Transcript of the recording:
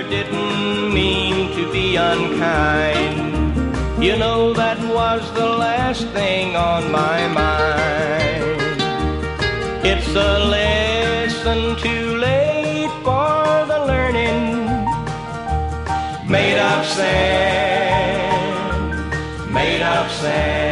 didn't mean to be unkind. You know that was the last thing on my mind. It's a lesson too late for the learning. Made of sand, made of sand.